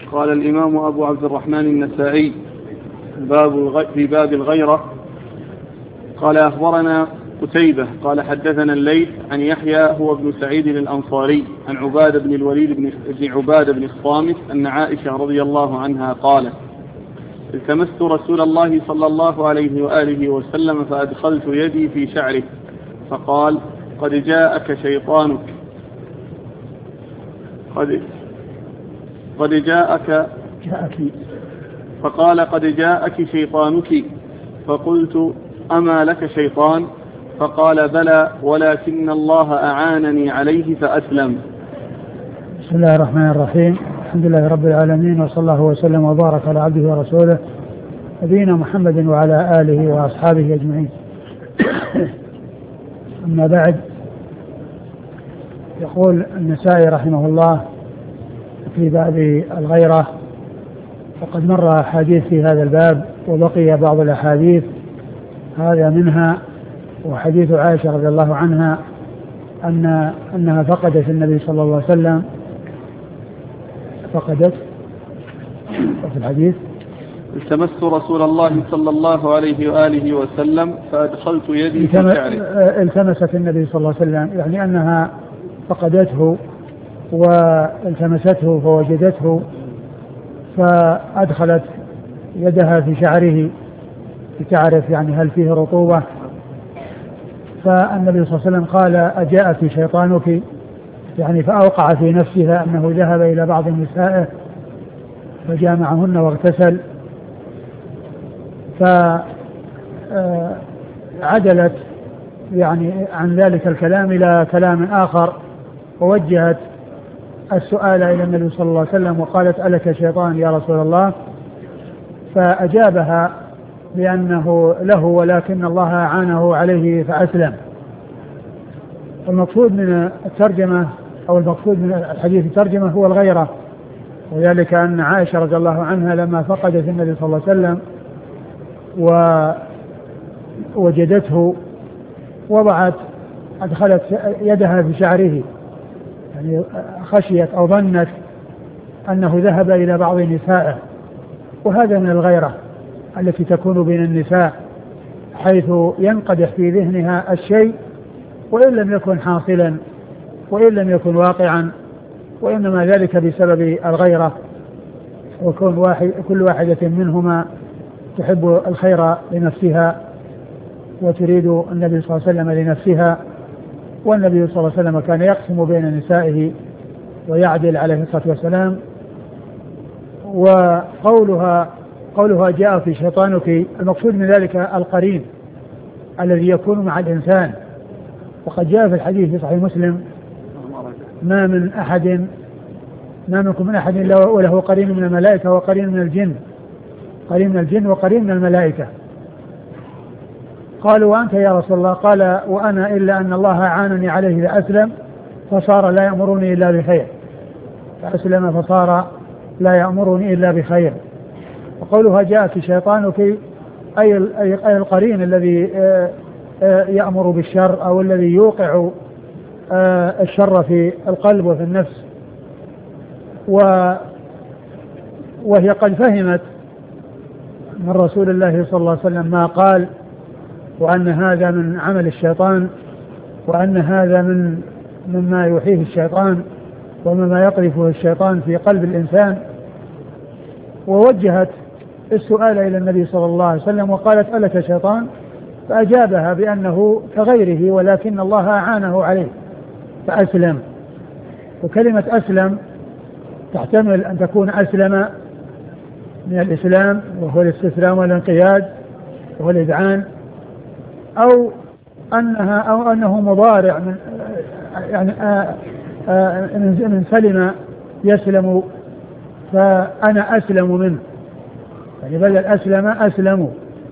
قال الإمام أبو عبد الرحمن النسائي في باب الغيرة. قال أخبرنا قتيبة قال حدثنا الليث عن يحيى هو ابن سعيد الأنصاري عن عبادة بن الوليد بن عبادة بن الصامت أن عائشة رضي الله عنها قالت: التمست رسول الله صلى الله عليه وآله وسلم فأدخلت يدي في شعره فقال: قد جاءك شيطانك قد جاءك فقال: قد جاءك شيطانك. فقلت: أما لك شيطان؟ فقال: بلى، ولكن الله أعانني عليه فأسلم. بسم الله الرحمن الرحيم. الحمد لله رب العالمين، وصلى الله وسلم وبارك على عبده ورسوله نبينا محمد وعلى آله وأصحابه أجمعين. أما بعد، يقول النسائي رحمه الله في باب الغيرة، وقد مر أحاديث في هذا الباب وبقي بعض الأحاديث، هذا منها وحديث عائشة رضي الله عنها أنها فقدت النبي صلى الله عليه وسلم، فقدت في الحديث: التمست رسول الله صلى الله عليه وآله وسلم فأدخلت يدي في شعره. التمست النبي صلى الله عليه وسلم يعني أنها فقدته والتمسته فوجدته فأدخلت يدها في شعره لتعرف يعني هل فيه رطوبة. فالنبي صلى الله عليه وسلم قال: أجاءك شيطانك، يعني فأوقع في نفسها أنه ذهب إلى بعض نسائه فجامعهن واغتسل، فعدلت يعني عن ذلك الكلام إلى كلام آخر، ووجهت السؤال إلى النبي صلى الله عليه وسلم وقالت: ألك شيطان يا رسول الله؟ فأجابها بأنه له ولكن الله أعانه عليه فأسلم. المقصود من الترجمة أو المقصود من الحديث الترجمة هو الغيرة، وذلك أن عائشة رضي الله عنها لما فقدت النبي صلى الله عليه وسلم ووجدته أدخلت يدها في شعره، يعني خشيت أو ظنت أنه ذهب إلى بعض نسائه، وهذا من الغيرة التي تكون بين النساء، حيث ينقدح في ذهنها الشيء وإن لم يكن حاصلا وإن لم يكن واقعا، وإنما ذلك بسبب الغيرة، كل واحدة منهما تحب الخير لنفسها وتريد النبي صلى الله عليه وسلم لنفسها، والنبي صلى الله عليه وسلم كان يقسم بين نسائه ويعدل عليه الصلاة والسلام. وقولها جاء في شيطانك، المقصود من ذلك القرين الذي يكون مع الإنسان، وقد جاء في الحديث في صحيح مسلم: ما منكم من أحد وله قرين من الملائكة وقرين من الجن، قرين من الجن وقرين من الملائكة. قالوا: وأنت يا رسول الله؟ قال: وأنا إلا أن الله أعانني عليه فأسلم فصار لا يأمرني إلا بخير. فأسلم فصار لا يأمرني إلا بخير. وقولها جاءك شيطانك أي القرين الذي يأمر بالشر أو الذي يوقع الشر في القلب وفي النفس. وهي قد فهمت من رسول الله صلى الله عليه وسلم ما قال، وأن هذا من عمل الشيطان، وأن هذا مما يوحيه الشيطان ومما يقذفه الشيطان في قلب الإنسان. ووجهت السؤال إلى النبي صلى الله عليه وسلم وقالت: ألك شيطان؟ فأجابها بأنه كغيره ولكن الله أعانه عليه فأسلم. وكلمة أسلم تحتمل أن تكون أسلم من الإسلام وهو الاستسلام والانقياد وهو الإذعان، أو أنه مضارع من يعني من سلم يسلم، فأنا أسلم منه، يعني بدل أسلم أسلموا.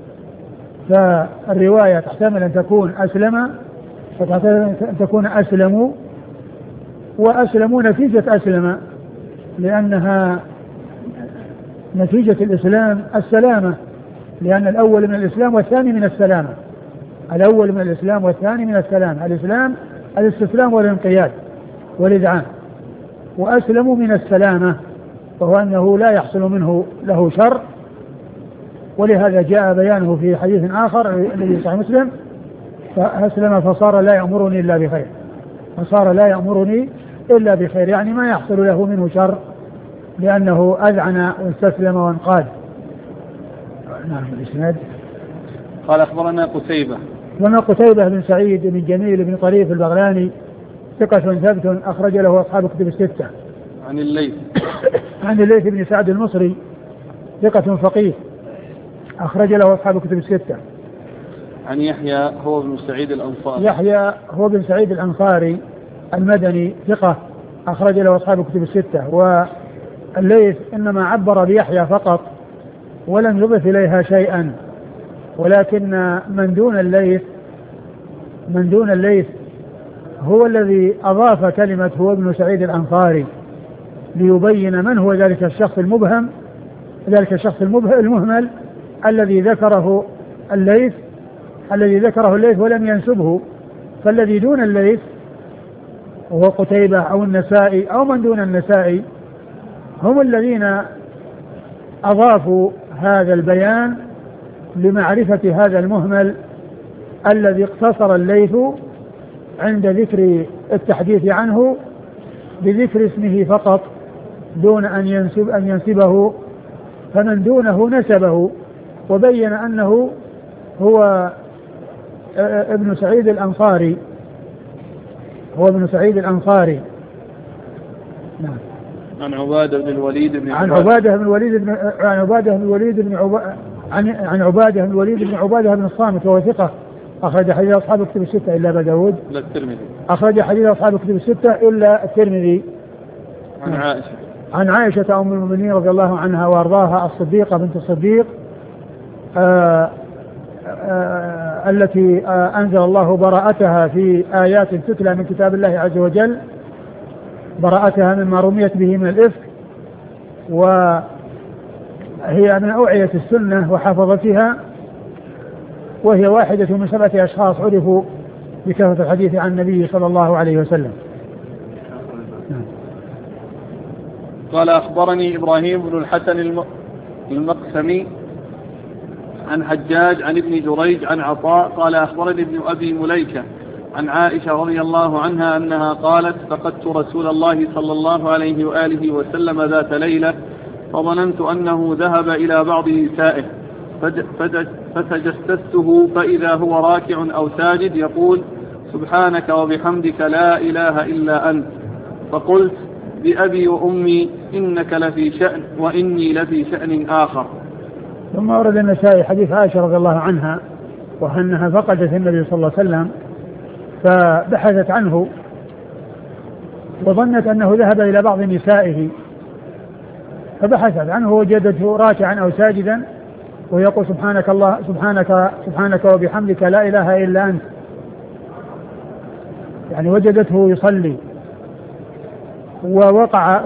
فالرواية تحتمل أن تكون أسلم وتحتمل أن تكون أسلموا، وأسلموا نتيجة أسلم، لأنها نتيجة الإسلام السلامة، لأن الأول من الإسلام والثاني من السلامة. الأول من الإسلام والثاني من السلامة. الإسلام الاستسلام والانقياد والإذعان، وأسلموا من السلامة وهو أنه لا يحصل منه له شر، ولهذا جاء بيانه في حديث آخر الذي صحيح مسلم: فأسلم فصار لا يأمرني إلا بخير، فصار لا يأمرني إلا بخير، يعني ما يحصل له منه شر لأنه أذعن واستسلم وانقاد. نعم. الإسناد قال أخبرنا قتيبة لما قتيبة بن سعيد بن جميل بن طريف البغلاني ثقة ثبت أخرج له أصحاب الكتب الستة. عن الليث عن الليث بن سعد المصري ثقة فقيه أخرج له أصحاب الكتب الستة. عن يحيى هو بن سعيد الأنصاري يحيى هو بن سعيد الأنصاري المدني ثقة أخرج له أصحاب الكتب الستة. والليث إنما عبر بيحيى فقط ولم يضف إليها شيئا، ولكن من دون الليث هو الذي أضاف كلمة هو ابن سعيد الأنصاري ليبين من هو ذلك الشخص المبهم، المهمل الذي ذكره الليث ولم ينسبه. فالذي دون الليث وهو قتيبة أو النسائي أو من دون النسائي هم الذين أضافوا هذا البيان لمعرفة هذا المهمل الذي اقتصر الليث عند ذكر التحديث عنه بذكر اسمه فقط دون أن ينسبه، فمن دونه نسبه وبين أنه هو ابن سعيد الأنصاري، نعم. عن عبادة بن الوليد بن عن عبادة بن عبادة بن الصامت وهو ثقة أخرج حديث أصحاب الكتب الستة إلا أبا داود. أخرج حديث أصحاب الكتب الستة إلا الترمذي. عن عائشة أم المؤمنين رضي الله عنها وأرضاها الصديقة بنت الصديق التي أنزل الله براءتها في آيات تتلى من كتاب الله عز وجل، براءتها مما رميت به من الإفك، وهي من أوعية السنة وحفظتها، وهي واحدة من 7 أشخاص عرفوا بكثرة الحديث عن النبي صلى الله عليه وسلم. قال أخبرني إبراهيم بن الحسن المقسمي عن حجاج عن ابن جريج عن عطاء قال أخبرني ابن أبي مليكة عن عائشة رضي الله عنها أنها قالت: فقدت رسول الله صلى الله عليه وآله وسلم ذات ليلة فظننت أنه ذهب إلى بعض نسائه فتجسسته فإذا هو راكع أو ساجد يقول: سبحانك وبحمدك لا إله إلا أنت. فقلت: بأبي وأمي إنك لفي شأن وإني لفي شأن آخر. ثم أورد النسائي حديث عائشة رضي الله عنها وأنها فقدت النبي صلى الله عليه وسلم فبحثت عنه وظنت أنه ذهب إلى بعض نسائه، فبحثت عنه وجدته راكعا أو ساجدا ويقول: سبحانك وبحمدك لا إله إلا أنت. يعني وجدته يصلي ووقع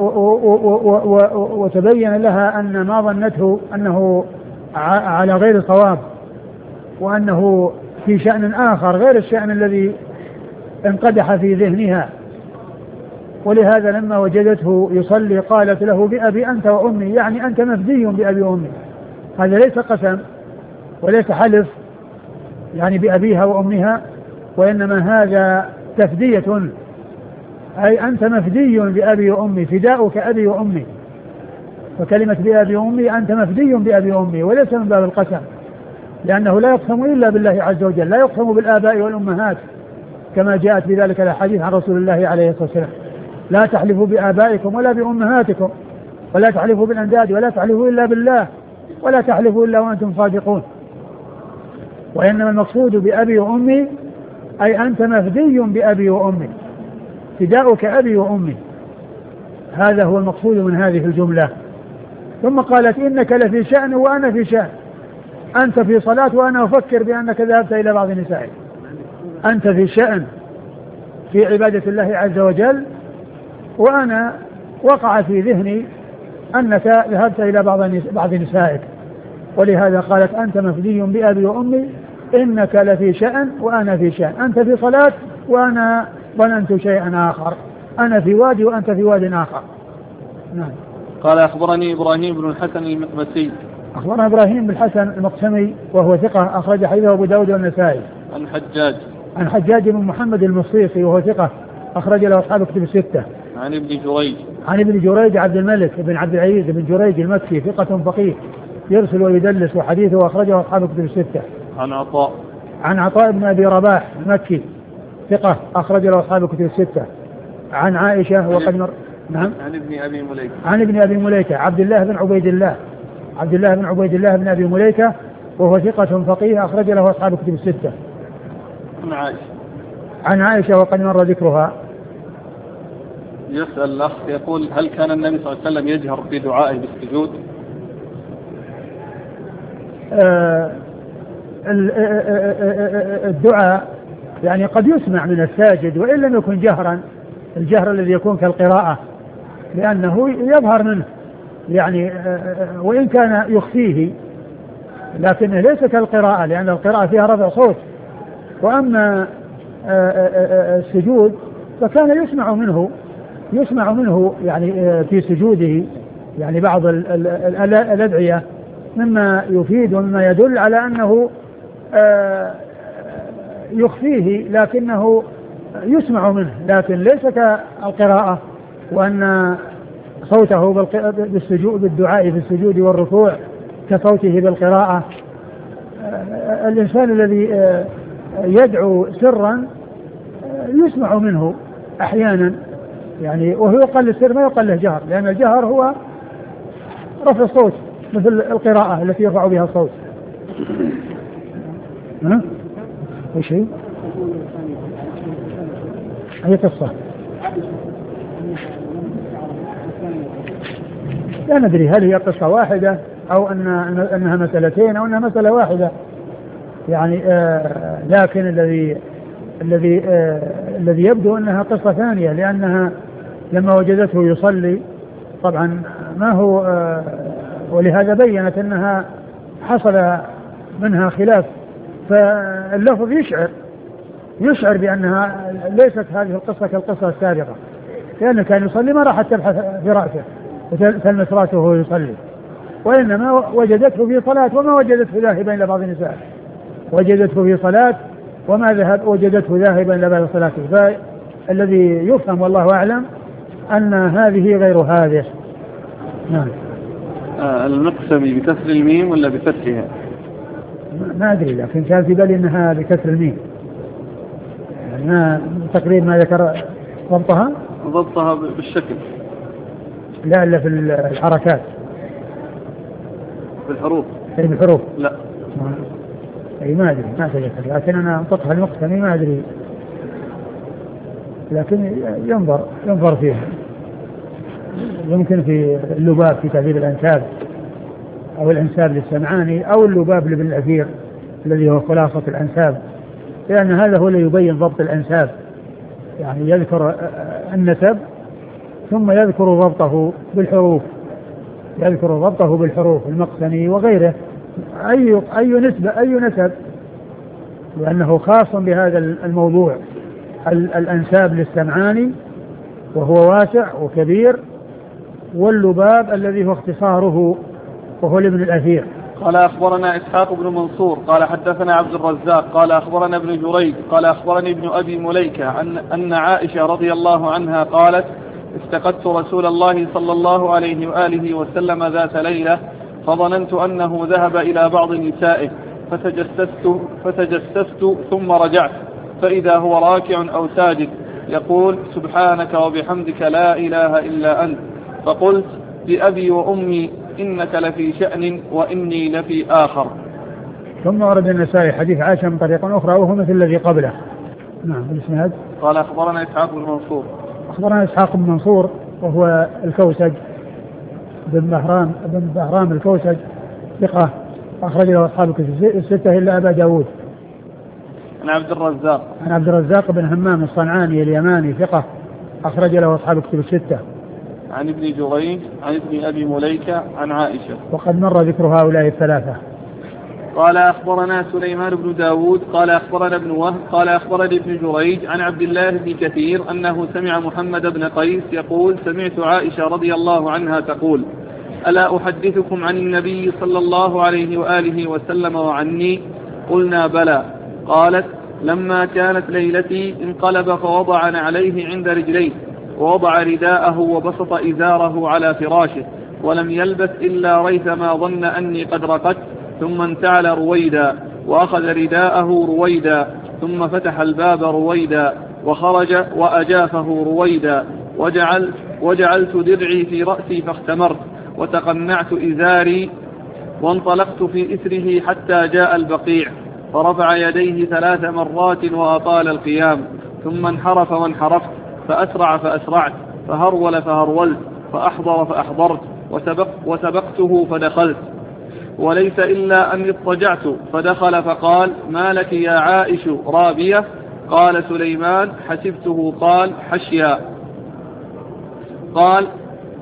وتبين لها أن ما ظنته أنه على غير صواب، وأنه في شأن آخر غير الشأن الذي انقدح في ذهنها. ولهذا لما وجدته يصلي قالت له: بأبي أنت وأمي، يعني أنت مفدي بأبي وأمي. هذا ليس قسم وليس حلف يعني بأبيها وأمها، وإنما هذا تفدية، أي أنت مفدي بأبي وأمي، فداؤك أبي وأمي. فكلمة بأبي وأمي أنت مفدي بأبي وأمي، وليس من باب القسم، لأنه لا يقسم إلا بالله عز وجل، لا يقسم بالآباء والأمهات كما جاءت بذلك الأحاديث عن رسول الله عليه الصلاة والسلام: لا تحلفوا بآبائكم ولا بأمهاتكم ولا تحلفوا بالأنداد ولا تحلفوا إلا بالله ولا تحلفوا إلا وأنتم صادقون. وإنما المقصود بأبي وأمي أي أنت مفدي بأبي وأمي، فداؤك أبي وأمي، هذا هو المقصود من هذه الجملة. ثم قالت: إنك لفي شأن وأنا في شأن، أنت في صلاة وأنا أفكر بأنك ذهبت إلى بعض نسائك. أنت في شأن في عبادة الله عز وجل، وأنا وقع في ذهني أنك ذهبت إلى بعض نسائك. ولهذا قالت: أنت مفدي بأبي وأمي إنك لفي شأن وأنا في شأن، أنت في صلاة وأنا ظننت شيئا آخر، أنا في وادي وأنت في واد آخر. نعم. قال أخبرني إبراهيم بن الحسن المقمسي. أخبرنا إبراهيم بن الحسن المقسمي وهو ثقة أخرج حديثه أبو داود والنسائي. عن حجاج بن محمد المصيصي وهو ثقة أخرج له أصحاب كتب الستة. عن ابن جريج عبد الملك بن عبد العزيز بن جريج المكي ثقة فقيه يرسل ويدلس وحديثه أخرجه أصحاب كتب الستة. عن عطاء بن أبي رباح المكي ثقة أخرج له أصحاب كتب الستة. عن عائشة وقد نعم. عن ابن أبي مليكة عبد الله بن عبيد الله بن أبي مليكة وهو ثقة فقيه أخرج له أصحاب كتب الستة. عن عائشة وقد مر ذكرها. يسأل الأخ يقول هل كان النبي صلى الله عليه وسلم يجهر في دعائه بالسجود؟ الدعاء يعني قد يسمع من الساجد وإن لم يكن جهرا، الجهر الذي يكون كالقراءة لأنه يظهر منه يعني وإن كان يخفيه لكنه ليس كالقراءة لأن القراءة فيها رفع صوت. وأما السجود فكان يسمع منه يعني في سجوده يعني بعض الأدعية مما يفيد ومما يدل على أنه يخفيه لكنه يسمع منه لكن ليس كالقراءة وأن صوته بالسجود بالدعاء في السجود والركوع كصوته بالقراءة. الإنسان الذي يدعو سرا يسمع منه أحيانا يعني وهو يقل السر ما يقل له جهر لأن الجهر هو رفع الصوت مثل القراءة التي يرفع بها الصوت. ايش هي؟ هي قصة لا ندري هل هي قصة واحدة أو أنها مسألتين أو أنها مسألة واحدة يعني لكن الذي يبدو أنها قصة ثانية لأنها لما وجدته يصلي طبعا ما هو ولهذا بينت أنها حصل منها خلاف فاللفظ يشعر بأنها ليست هذه القصة كالقصة السابقة لأنه كان يصلي ما راح تبحث في رأسه وتلمس رأسه وهو يصلي وإنما وجدته في صلاة وما وجدته ذاهبا إلى بعض النساء وجدته في صلاة وجدته ذاهبا إلى بعض صلاته. فالذي يفهم والله أعلم أن هذه غير هذه. نعم. المقسمي بكسر الميم ولا بفتحها؟ ما أدري لكن كان في بالي أنها بكسر الميم يعني ما تقريبا ما ذكر ضبطها بالشكل لا إلا في الحركات بالحروف لا أي ما أدري ما أتذكر لكن أنا أنطقها المقسمي ما أدري لكن ينظر فيها يمكن في اللباب في تهذيب الأنساب أو الأنساب للسمعاني أو اللباب لابن الأثير الذي هو خلاصة الأنساب لأن هذا هو اللي يبين ضبط الأنساب يعني يذكر النسب ثم يذكر ضبطه بالحروف المقسمي وغيره أي نسب لأنه خاص بهذا الموضوع الأنساب للسمعاني وهو واسع وكبير واللباب الذي هو اختصاره وهو لابن الأثير. قال أخبرنا إسحاق بن منصور قال حدثنا عبد الرزاق قال أخبرنا ابن جريج قال أخبرني ابن أبي مليكة أن عائشة رضي الله عنها قالت استقدت رسول الله صلى الله عليه وآله وسلم ذات ليلة فظننت أنه ذهب إلى بعض نسائه فتجسست ثم رجعت فإذا هو راكع أو ساجد يقول سبحانك وبحمدك لا إله إلا أنت فقلت بأبي وأمي إنك لفي شأن وإني لفي آخر. ثم ورد النسائي حديث عائشة من طريق أخرى وهو مثل الذي قبله. نعم الإسناد. قال أخبرنا إسحاق بن منصور. أخبرنا إسحاق بن منصور وهو الكوسج بن بهرام الكوسج ثقة أخرج له أصحاب الستة إلا أبا داود. عن عبد الرزاق بن همام الصنعاني اليماني ثقة أخرج له أصحاب الكتب الستة. عن ابن جريج عن ابن أبي مليكة عن عائشة وقد مر ذكر هؤلاء الثلاثة. قال أخبرنا سليمان بن داود قال أخبرنا ابن وهب قال أخبرني ابن جريج عن عبد الله بن كثير أنه سمع محمد بن قيس يقول سمعت عائشة رضي الله عنها تقول ألا أحدثكم عن النبي صلى الله عليه وآله وسلم وعني؟ قلنا بلى. قالت لما كانت ليلتي انقلب فوضع نعليه عند رجليه ووضع رداءه وبسط إزاره على فراشه ولم يلبث إلا ريثما ظن أني قد رقدت ثم انتعل رويدا وأخذ رداءه رويدا ثم فتح الباب رويدا وخرج وأجافه رويدا وجعلت درعي في رأسي فاختمرت وتقنعت إزاري وانطلقت في إثره حتى جاء البقيع فرفع يديه 3 مرات وأطال القيام ثم انحرف وانحرفت فأسرع فأسرعت فهرول فهرولت فأحضر فأحضرت وسبقته فدخلت وليس إلا أن اضطجعت فدخل فقال ما لك يا عائش رابية؟ قال سليمان حسبته قال حشيا. قال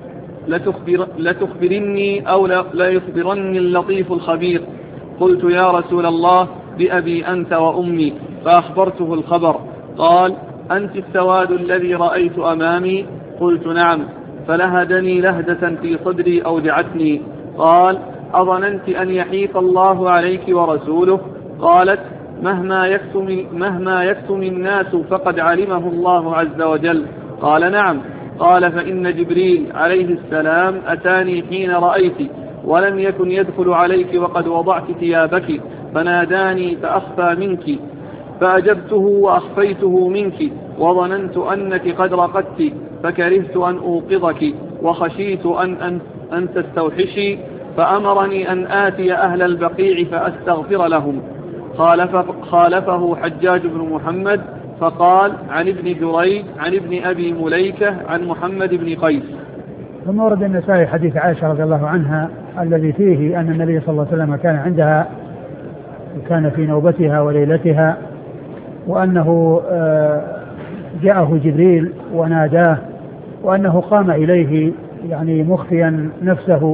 لتخبرني أو لا يخبرني اللطيف الخبير. قلت يا رسول الله بأبي أنت وأمي فأخبرته الخبر. قال أنت السواد الذي رأيت أمامي؟ قلت نعم. فلهدني لهدة في صدري أوجعتني. قال أظننت أن يحيف الله عليك ورسوله؟ قالت مهما يكتم الناس فقد علمه الله عز وجل. قال نعم. قال فإن جبريل عليه السلام أتاني حين رأيت ولم يكن يدخل عليك وقد وضعت ثيابك فناداني فأخفى منك فأجبته وأخفيته منك وظننت أنك قد رقدت فكرهت أن أوقظك وخشيت أن تستوحشي فأمرني أن آتي أهل البقيع فأستغفر لهم. خالفه حجاج بن محمد فقال عن ابن جريج عن ابن أبي مليكة عن محمد بن قيس. ثم ورد النسائي حديث عائشة رضي الله عنها الذي فيه أن النبي صلى الله عليه وسلم كان عندها وكان في نوبتها وليلتها وأنه جاءه جبريل وناداه وأنه قام إليه يعني مخفيا نفسه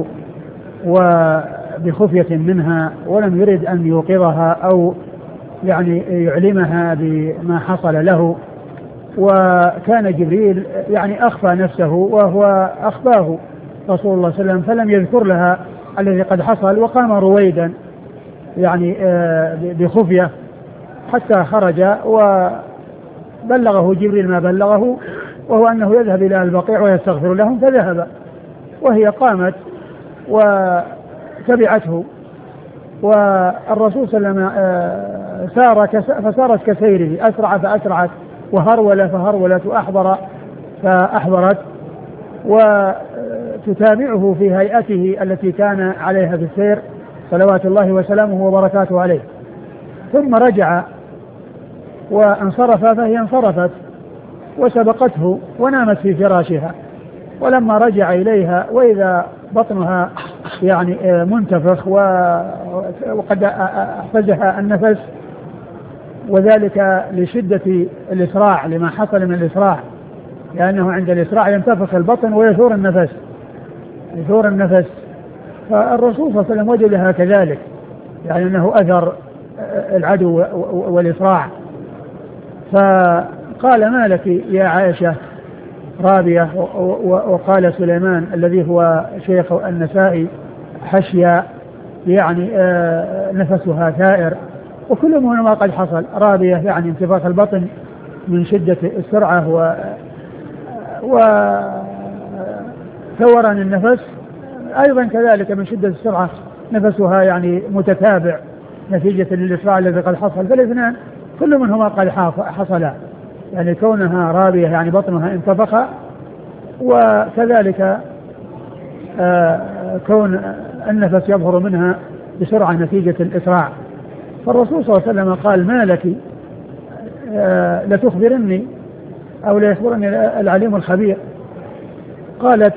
وبخفية منها ولم يرد أن يوقظها أو يعني يعلمها بما حصل له. وكان جبريل يعني أخفى نفسه وهو أخفاه رسول الله صلى الله عليه وسلم فلم يذكر لها الذي قد حصل وقام رويدا يعني بخفية حتى خرج وبلغه جبريل ما بلغه وهو أنه يذهب إلى البقيع ويستغفر لهم فذهب وهي قامت وتبعته والرسول صلى الله عليه وسلم فسارت كسيره أسرع فأسرعت وهرول فهرولت وأحضر فأحضرت وتتابعه في هيئته التي كان عليها في السير صلوات الله وسلامه وبركاته عليه. ثم رجع وانصرف فهي انصرفت وسبقته ونامت في فراشها ولما رجع إليها وإذا بطنها يعني منتفخ وقد أحفزها النفس وذلك لشدة الإسراع لما حصل من الإسراع لأنه عند الإسراع ينتفخ البطن ويثور النفس فالرسول صلى الله عليه وسلم وجد لها كذلك يعني أنه أثر العدو والإسراع فقال ما لك يا عائشة رابية وقال سليمان الذي هو شيخ النسائي حشيا يعني نفسها ثائر وكل ما قد حصل. رابية يعني انتفاخ البطن من شدة السرعة وثوران النفس أيضا كذلك من شدة السرعة نفسها يعني متتابع نتيجة للإسراع الذي قد حصل فالاثنان كل منهما قد حصل يعني كونها رابية يعني بطنها انتفخ وكذلك كون النفس يظهر منها بسرعة نتيجة الإسراع. فالرسول صلى الله عليه وسلم قال ما لك لتخبرني أو لا يخبرني العليم الخبير؟ قالت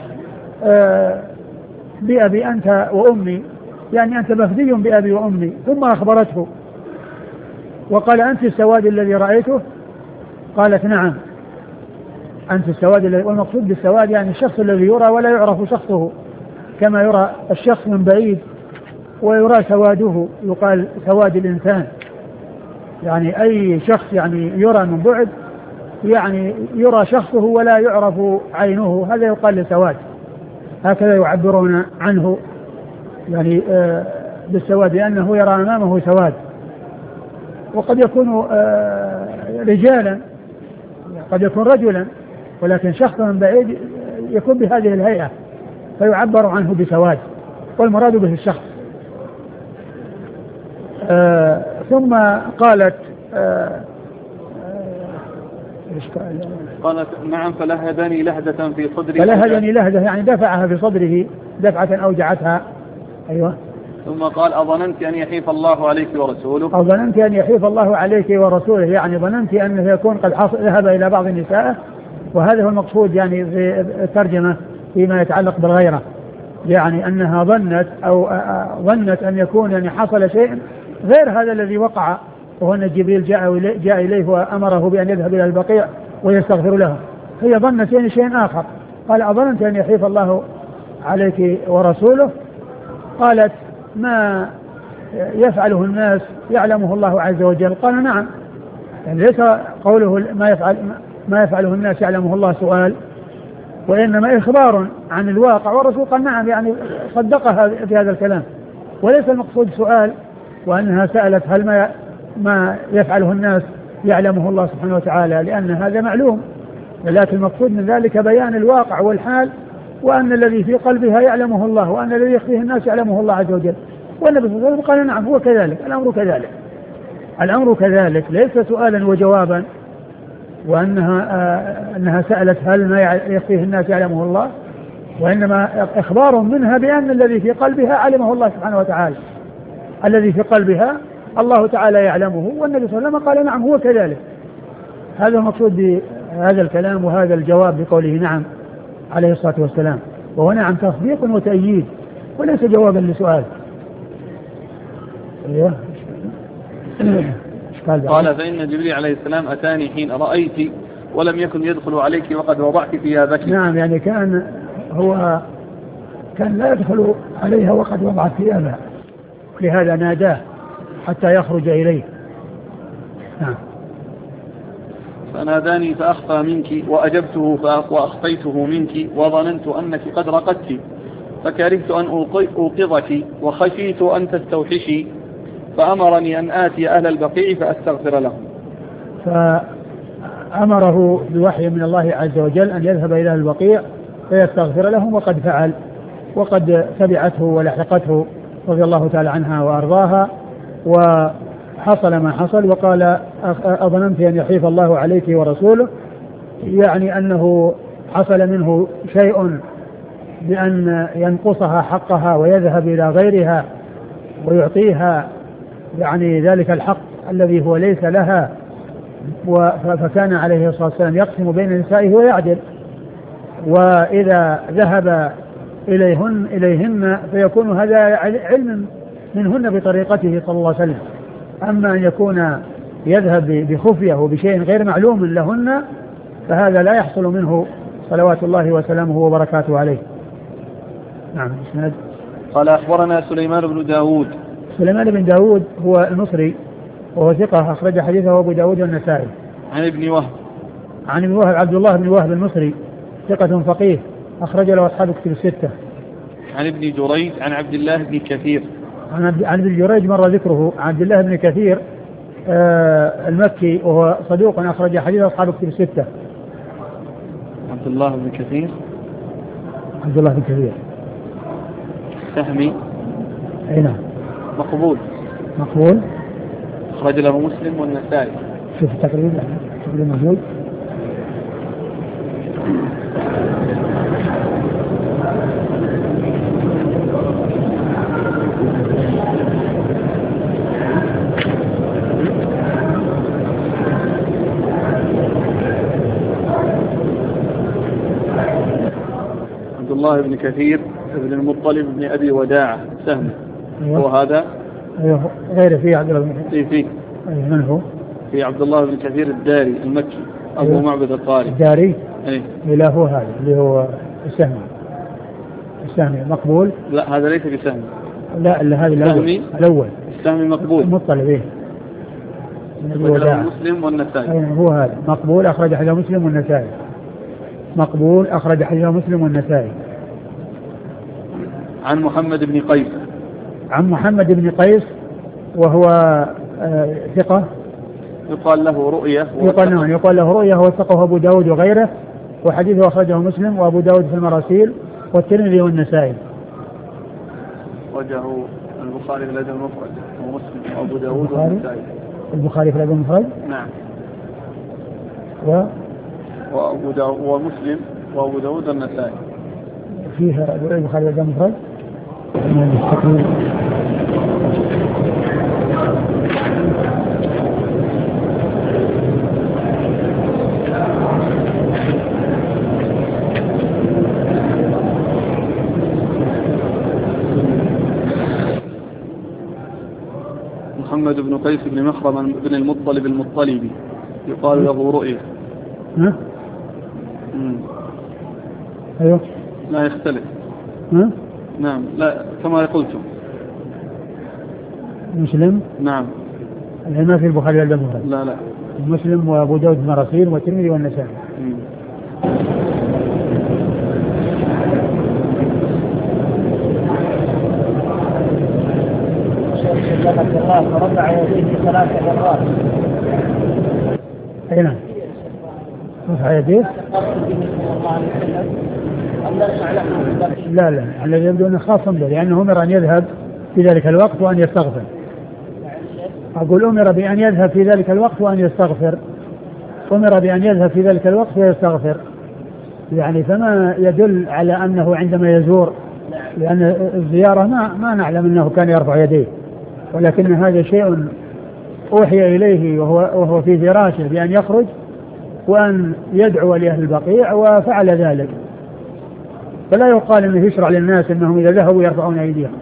بأبي أنت وأمي يعني أنت مفدي بأبي وأمي. ثم أخبرته وقال أنت السواد الذي رأيته؟ قالت نعم أنت السواد الذي والمقصود بالسواد يعني الشخص الذي يرى ولا يعرف شخصه كما يرى الشخص من بعيد ويرى سواده، يقال سواد الإنسان، يعني أي شخص يعني يرى من بعد، يعني يرى شخصه ولا يعرف عينه، هذا يقال لسواد. هكذا يعبرون عنه يعني بالسواد، لأنه يرى أمامه سواد. وقد يكون رجالا، قد يكون رجلا، ولكن شخص من بعيد يكون بهذه الهيئة فيعبر عنه بسواد، والمراد به الشخص. ثم قالت قالت نعم فلهدني لهدة في صدري، فلهدني لهدة يعني دفعها في صدره دفعة أوجعتها. أيوة. ثم قال أظننت أن يحيف الله عليك ورسوله، أظننت أن يحيف الله عليك ورسوله، يعني ظننت أنه يكون قد ذهب إلى بعض النساء، وهذا هو المقصود يعني في الترجمة فيما يتعلق بالغيرة، يعني أنها ظنت أن يكون يعني حصل شيء غير هذا الذي وقع، وهو أن جبريل جاء إليه وأمره بأن يذهب إلى البقيع ويستغفر له. هي ظنت يعني شيء آخر. قال أظننت أن يحيف الله عليك ورسوله. قالت ما يفعله الناس يعلمه الله عز وجل. قال نعم، يعني ليس قوله ما يفعله الناس يعلمه الله سؤال، وإنما إخبار عن الواقع، والرسول قال نعم، يعني صدقها في هذا الكلام، وليس المقصود سؤال وأنها سألت هل ما يفعله الناس يعلمه الله سبحانه وتعالى، لأن هذا معلوم، ولكن المقصود من ذلك بيان الواقع والحال، وأن الذي في قلبها يعلمه الله، وأن الذي يخفيه الناس يعلمه الله عز وجل. والنبي صلى الله عليه وسلم قال نعم هو كذلك، الأمر كذلك ليس سؤالا وجوابا، وأنها سألت هل ما يخفيه الناس يعلمه الله، وإنما إخبار منها بأن الذي في قلبها علمه الله سبحانه وتعالى، الذي في قلبها الله تعالى يعلمه، والنبي صلى الله عليه وسلم قال نعم هو كذلك. هذا المقصود بهذا الكلام وهذا الجواب بقوله نعم عليه الصلاة والسلام، وهو نعم تصديق وتأييد وليس جوابا لسؤال. أيوه. قال فإن جبريل عليه السلام أتاني حين رأيت ولم يكن يدخل عليك وقد وضعت ثيابك. نعم، يعني كان لا يدخل عليها وقد وضعت ثيابها، لهذا ناداه حتى يخرج إليه. نعم. فناداني فأخفى منك وأجبته وأخفيته منك وظننت أنك قد رقدت فكرهت أن أوقظك وخشيت أن تستوحشي فأمرني أن آتي أهل البقيع فأستغفر لهم. فأمره بوحي من الله عز وجل أن يذهب إلى البقيع فيستغفر لهم، وقد فعل، وقد تبعته ولحقته رضي الله تعالى عنها وأرضاها، وحصل ما حصل. وقال أظننت أن يحيف الله عليك ورسوله، يعني أنه حصل منه شيء بأن ينقصها حقها ويذهب إلى غيرها ويعطيها يعني ذلك الحق الذي هو ليس لها، فكان عليه الصلاة والسلام يقسم بين نسائه ويعدل، وإذا ذهب إليهن فيكون هذا علم منهن بطريقته صلى الله عليه وسلم. أما أن يكون يذهب بخفية وبشيء غير معلوم لهن فهذا لا يحصل منه صلوات الله وسلامه وبركاته عليه. نعم. قال أخبرنا سليمان بن داود. سليمان بن داود هو المصري وهو ثقة، أخرج حديثه أبو داود والنسائي. عن ابن وهب. عن ابن وهب عبد الله بن وهب المصري ثقة فقيه، أخرج له أصحاب كتب الستة. عن ابن جريج عن عبد الله بن كثير. عن ابن جريج مر ذكره. عبد الله بن كثير المكي وهو صدوق، أخرج حديث أصحاب كتب الستة. عبد الله بن كثير. عبد الله بن كثير سهمي. أي نعم. مقبول. أخرج له مسلم والنسائي. شوف تقريبا موجود. عبد الله بن كثير ابن المطلب بن أبي وداعة سهم. أيوة. وهذا غير فيه عبد الله بن كثير. فيه. أيوة. من هو؟ في عبد الله بن كثير الداري المكي أبو أيوة. معبد القاري الداري. أيه. لا هو هذا اللي هو السهمي مقبول. لا هذا ليس بسهم. لا هذا الأول السهمي مقبول مطلع به مسلم والنسائي. هو هذا مقبول أخرج حديث مسلم والنسائي. مقبول أخرج حديث مسلم والنسائي. عن محمد بن قيس. عن محمد بن قيس وهو ثقة يقال له رؤية. يقال له رؤية وثقه أبو داود وغيره، وحديثه أخرجه مسلم وأبو داود في المراسيل والترمذي والنسائي. وجهه البخاري في الأدب المفرد ومسلم وأبو داود والنسائي. البخاري في الأدب المفرد. نعم. وأبو داود ومسلم وأبو داود والنسائي. فيها البخاري في الأدب المفرد. محمد بن قيس بن مخرم بن المطلب المطلبي يقال له رؤية. أيوه لا يختلف. نعم لا كما قلتم. مسلم. نعم ما في البخاري ولا المفرد. لا مسلم وأبو داود المراسيل والترمذي والنسائي. فرفع يديه 3 مرات. أي نعم. رفع يديه. لا الذي يبدو أنه خاص به لأنه أمر أن يذهب في ذلك الوقت وأن يستغفر. أقول أمر بأن يذهب في ذلك الوقت وأن يستغفر. أمر بأن يذهب في ذلك الوقت ويستغفر، يعني فما يدل على أنه عندما يزور، لأن الزيارة ما نعلم أنه كان يرفع يديه، ولكن هذا شيء أوحي إليه وهو في فراشه بأن يخرج وأن يدعو لأهل البقيع وفعل ذلك، فلا يقال أنه يشرع للناس أنهم إذا ذهبوا يرفعون أيديهم.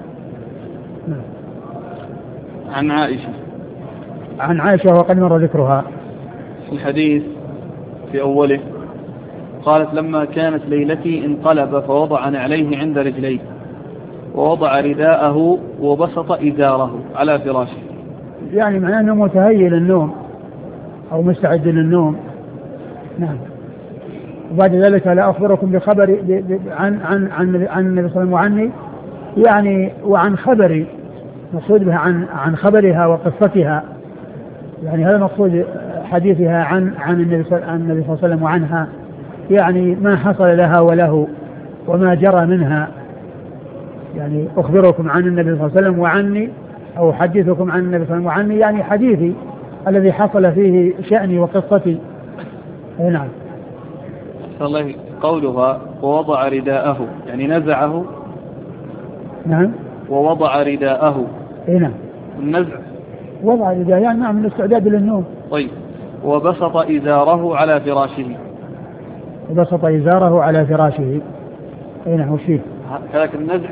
عن عائشة وقد مر ذكرها في الحديث في أوله، قالت لما كانت ليلتي انقلب فوضع نعليه عند رجليه ووضع رداءه وبسط إزاره على فراشه، يعني معناه أنه متهيئ للنوم أو مستعد للنوم. نعم. وبعد ذلك لا أخبركم بخبر عن النبي صلى الله عليه وسلم وعني، يعني وعن خبري مقصود بها عن خبرها وقصتها، يعني هذا مقصود حديثها عن النبي صلى الله عليه وسلم وعنها، يعني ما حصل لها وله وما جرى منها. يعني أخبركم عن النبي صلى الله عليه وسلم وعني، أو حدثكم عن النبي صلى الله عليه وسلم وعني، يعني حديثي الذي حصل فيه شأني وقصتي. نعم. الله قولها ووضع رداءه يعني نزعه. نعم. ووضع رداءه. نعم. النزع وضع رداءه يعني نعم من الاستعداد للنوم. طيب. وبسط إزاره على فراشه. وبسط إزاره على فراشه. نعم. وشيء كذلك النزع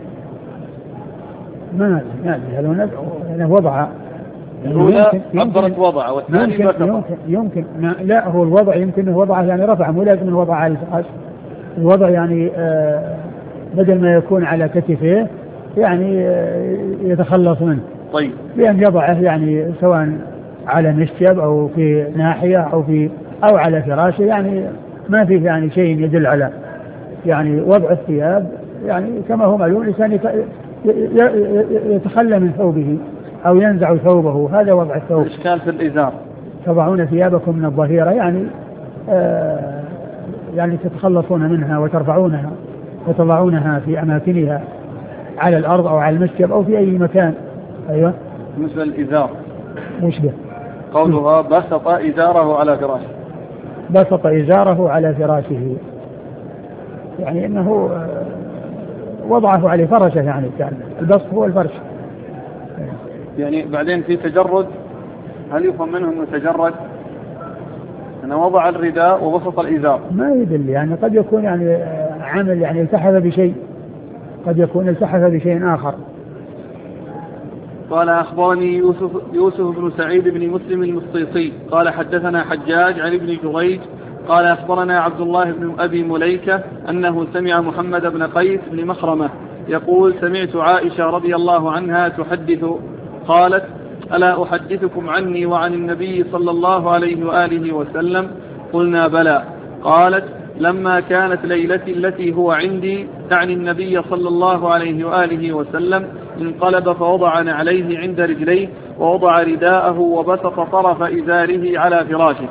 ما هذا النزع يعني وضع. الأولى عبرت وضع والثاني بسط. يمكن لا هو الوضع يمكن وضعه يعني رفع، مو لازم الوضع على الفراش. الوضع يعني بدل ما يكون على كتفه يعني يتخلص منه. طيب. بأن يضعه يعني سواء على مشجب أو في ناحية أو على فراشه، يعني ما فيه يعني شيء يدل على يعني وضع الثياب، يعني كما هو معلوم الإنسان يتخلى من ثوبه أو ينزع ثوبه، هذا وضع الثوب. الإشكال في الإزار. تضعون ثيابكم من الظهيرة يعني تتخلصون منها وترفعونها وتضعونها في أماكنها على الأرض أو على المشجب أو في أي مكان. أيوة. مثل الإزار. مشبه. قولها بسط إزاره على فراشه. بسط إزاره على فراشه يعني إنه وضعه على فرشه، يعني كان البسط هو الفرش. يعني بعدين في تجرد، هل يفهم منه أنه تجرد أنه وضع الرداء وبسط الإزار؟ ما يدل، يعني قد يكون يعني عمل يعني التحف بشيء، قد يكون التحف بشيء آخر. قال أخبرني يوسف بن سعيد بن مسلم المصيصي قال حدثنا حجاج عن ابن جريج قال أخبرنا عبد الله بن أبي مليكة أنه سمع محمد بن قيس بن مخرمة يقول: سمعت عائشة رضي الله عنها تحدث قالت: ألا أحدثكم عني وعن النبي صلى الله عليه وآله وسلم؟ قلنا: بلى. قالت: لما كانت ليلتي التي هو عندي، تعني النبي صلى الله عليه وآله وسلم، انقلب فوضع نعليه عند رجليه، ووضع رداءه وبسط طرف إزاره على فراشه.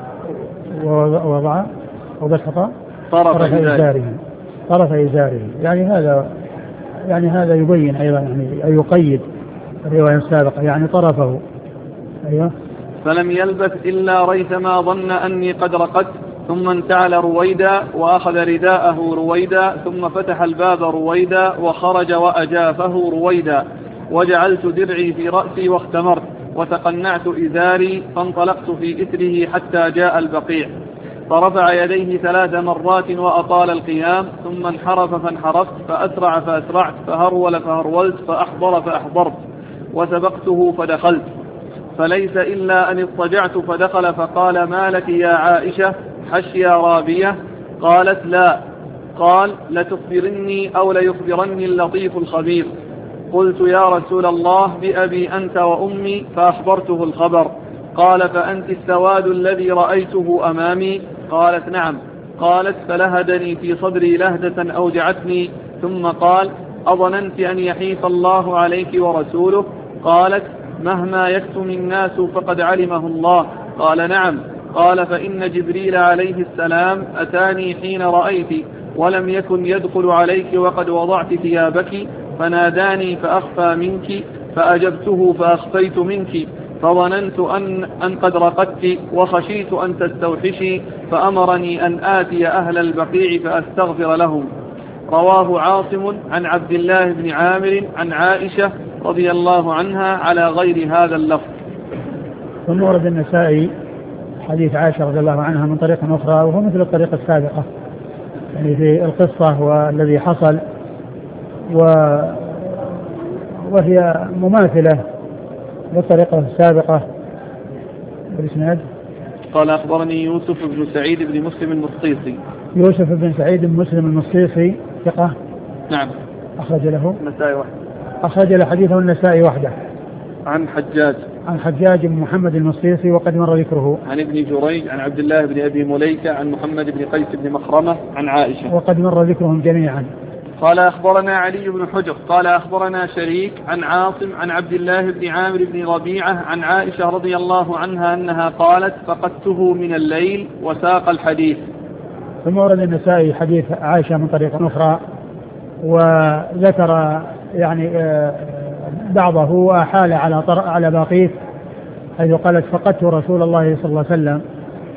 وبسط طرف إزاره. يعني هذا يبين أيضا، يعني أن يقيد الرواية السابقة، يعني طرفه. أيوه. فلم يلبث إلا ريثما ظن أني قد رقدت، ثم انتعل رويدا وأخذ رداءه رويدا، ثم فتح الباب رويدا وخرج وأجافه رويدا، وجعلت درعي في رأسي واختمرت، وتقنعت إزاري، فانطلقت في إثره حتى جاء البقيع، فرفع يديه 3 مرات وأطال القيام، ثم انحرف فانحرفت، فأسرع فأسرعت، فهرول فهرولت، فأحضر فأحضرت، وسبقته فدخلت، فليس إلا أن اضطجعت فدخل فقال: ما لك يا عائشة؟ حشي رابية؟ قالت: لا. قال: لتخبرني أو ليخبرني اللطيف الخبير. قلت: يا رسول الله، بأبي أنت وأمي. فأخبرته الخبر. قال: فأنت السواد الذي رأيته أمامي؟ قالت: نعم. قالت: فلهدني في صدري لهدة أوجعتني، ثم قال: أظننت أن يحيف الله عليك ورسوله؟ قالت: مهما يكتم الناس فقد علمه الله. قال: نعم. قال: فإن جبريل عليه السلام أتاني حين رأيت، ولم يكن يدخل عليك وقد وضعت ثيابك، فناداني فأخفى منك، فأجبته فأخفيت منك، فظننت أن قد رقدت، وخشيت أن تستوحشي، فأمرني أن آتي أهل البقيع فأستغفر لهم. رواه عاصم عن عبد الله بن عامر عن عائشة رضي الله عنها على غير هذا اللفظ. ثم ورد النسائي حديث عائشة رضي الله عنها من طريق أخرى، وهو مثل الطريقة السابقة، يعني في القصة والذي حصل، وهي مماثلة للطريقة السابقة. بالإسناد قال: أخبرني يوسف بن سعيد بن مسلم المصيصي. يوسف بن سعيد بن مسلم المصيصي ثقة. نعم. أخرج له النسائي وحده. أخرج له حديثه النسائي وحده. عن حجاج بن محمد المصيصي وقد مر ذكره. عن ابن جريج عن عبد الله بن أبي مليكة عن محمد بن قيس بن مخرمة عن عائشة وقد مر ذكرهم جميعا. قال: أخبرنا علي بن حجر قال: أخبرنا شريك عن عاصم عن عبد الله بن عامر بن ربيعة عن عائشة رضي الله عنها أنها قالت: فقدته من الليل، وساق الحديث. ثم ورد النسائي حديث عائشة من طريق أخرى، وذكر يعني بعضه وحال على باقيه، حيث قالت: فقدت رسول الله صلى الله عليه وسلم.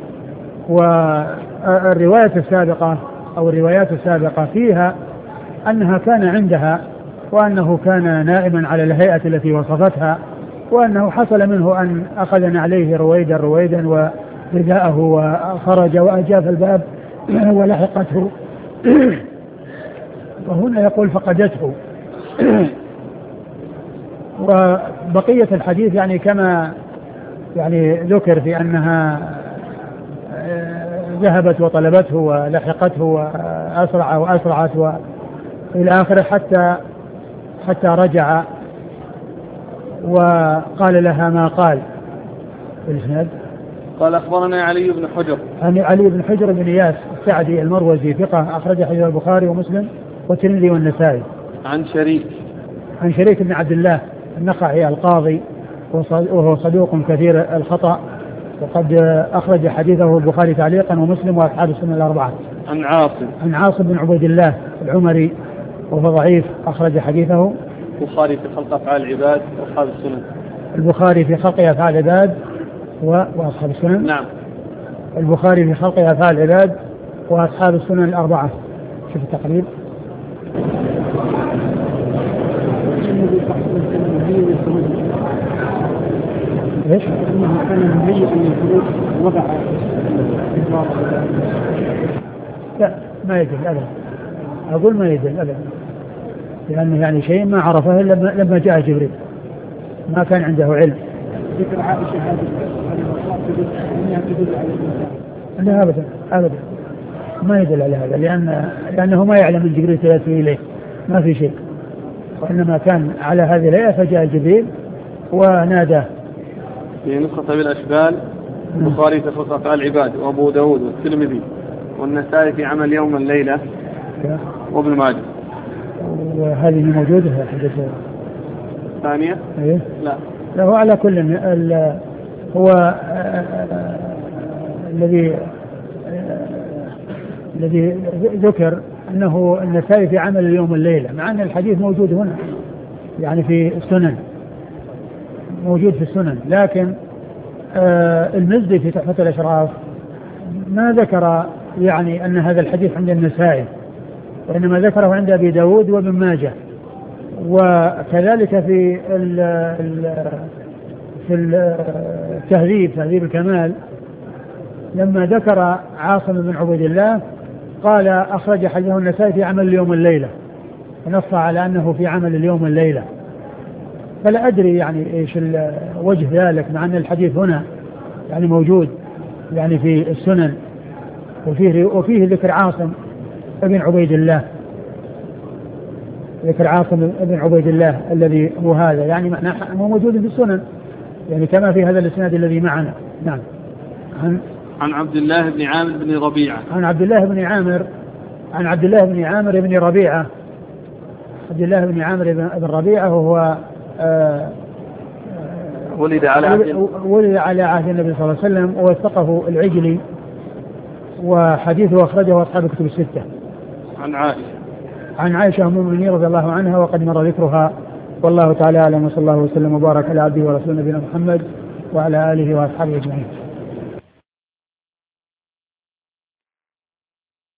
والرواية السابقة أو الروايات السابقة فيها أنها كان عندها، وأنه كان نائما على الهيئة التي وصفتها، وأنه حصل منه أن أخذ عليه رويدا ورداءه وخرج وأجاف الباب ولحقته. وهنا يقول: فقدته. وبقية الحديث يعني كما يعني ذكر في أنها ذهبت وطلبته ولحقته وأسرعت إلى آخره حتى رجع وقال لها ما قال. الإسناد قال: أخبرنا علي بن حجر. علي بن حجر بن إياس السعدي المروزي ثقة، أخرج حديث البخاري ومسلم والترمذي والنسائي. عن شريك بن عبد الله النخعي القاضي، وهو صدوق كثير الخطأ، وقد أخرج حديثه البخاري تعليقا ومسلم وأصحاب السنن الأربعة. عن عاصم بن عبيد الله العمري، وهو ضعيف، أخرج حديثه البخاري في خلق أفعال العباد وأصحاب السنن. البخاري في خلق أفعال العباد وأصحاب السنن. نعم. البخاري في خلق أفعال العباد وأصحاب السنن الأربعة. شوف التقريب. ايش؟ كان النبي ان الخروج وضع. لا ما يدل ابدا، اقول ما يدل ابدا، لانه يعني شيء ما عرفه الا لما جاء جبريل، ما كان عنده علم. ذكر عائشه هذه تدل على لا ابدا ما يدل على هذا، لانه ما يعلم من جبريل ياتي اليه، ما في شيء، وإنما كان على هذه الهيئة فجاء جبريل وناداه. في نسخة بالأشبال البخاري في خلق أفعال العباد، وأبو داود والترمذي والنسائي في عمل يوم الليلة، وابن ماجه. وهذه موجودة في الحديث الثانية؟ إيه؟ لا هو على كل هو الذي ذكر أنه النسائي في عمل اليوم الليلة، مع أن الحديث موجود هنا يعني في السنن، موجود في السنن، لكن المزي في تحفة الأشراف ما ذكر يعني أن هذا الحديث عند النسائي، وإنما ذكره عند أبي داود وابن ماجه. وكذلك في التهذيب، تهذيب الكمال، لما ذكر عاصم بن عبيد الله قال أخرج حديثه النسائي في عمل اليوم الليلة، ونص على أنه في عمل اليوم الليلة. فلا أدري يعني إيش وجه ذلك، مع أن الحديث هنا يعني موجود يعني في السنن، وفيه ذكر عاصم بن عبيد الله، ذكر عاصم بن عبيد الله الذي هو هذا، يعني معناه هو موجود في السنن يعني كما في هذا الإسناد الذي معنا. نعم. عن عبد الله بن عامر بن ربيعة. عن عبد الله بن عامر بن ربيعة. عبد الله بن عامر بن ربيعة وهو ولد على عهد النبي صلى الله عليه وسلم، ووثقه العجلي، وحديثه أخرجه أصحاب الكتب الستة. عن عائشة أم المؤمنين رضي الله عنها، وقد مر ذكرها، والله تعالى أعلم، وصلى الله وسلم وبارك على عبده ورسوله نبينا محمد وعلى آله وأصحابه أجمعين.